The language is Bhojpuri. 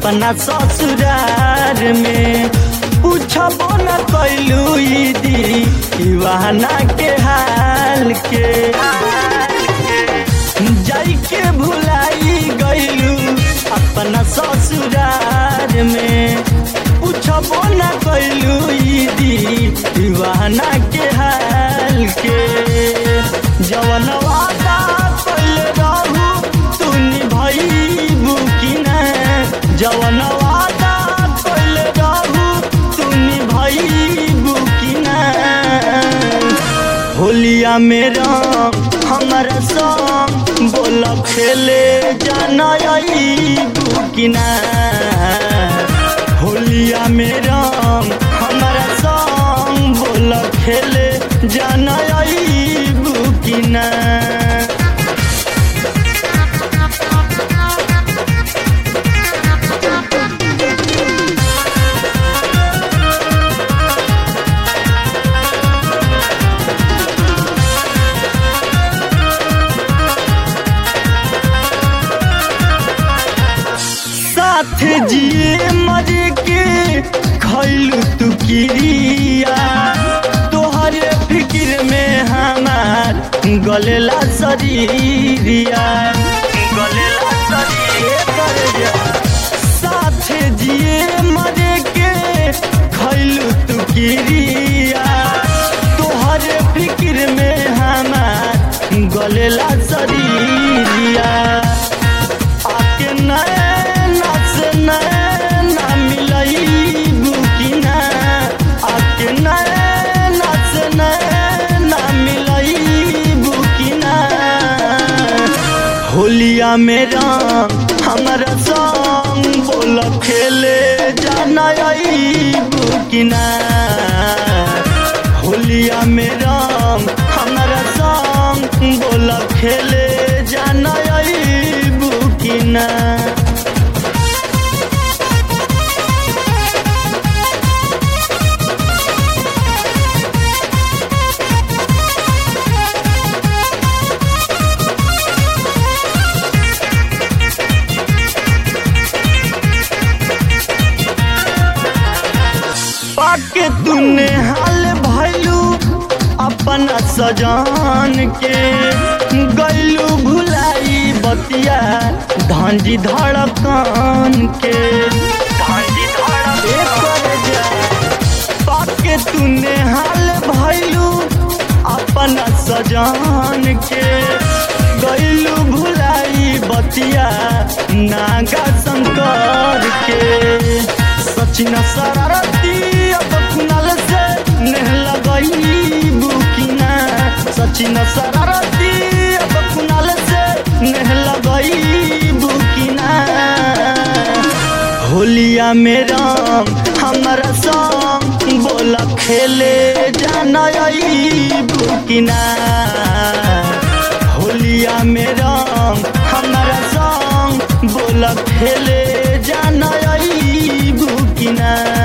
अपना ससुरार में पूछबो न कैलू दीवाना के हाल के जाई के भुलाई गईलू अपना ससुरार में पूछबो न कैलू दीवाना के हाल के जवन वादा कैले रहू तू निभईबू कि ना जवन वादा कैले रहू तू निभईबू कि ना होलिया मेरा हमारा संग बोल खेले जाना कि ना होलिया मेरा हमारा संग बोल खेले जाना कि ना साथ जिए मरे के खैलू तू किरिया तोहरे फिक्र में हमार गलेला शरीरिया गलेला शरीरिया साथ जिए मरे के खैलू तू किरिया तोहरे फिक्र में हमार गलेला शरीरिया आके नैना से नैना मिलईबू कि ना आके नैना से नैना मिलईबू कि ना होलिया मेरा हमारा संग बोल खेले जाना कि ना होलिया मेरा हमारा संग बोल खेले जाना कि ना पाके तूने हाल भैलू अपना सजान के गैलू भुलाई बतिया धांजी धड़कन के पाके तूने हाल भैलू अपना सजान के गैलू भुलाई बतिया नागा शंकर के सचिन शरारती अब कुनाल से नेह लगईबू कि ना सचिन शरारती अब कुनाल से नेह लगईबू कि ना होलिया मेरा हमारा संग बोला खेले जाना कि ना होलिया मेरा हमारा संग बोला खेले जाना कि ना।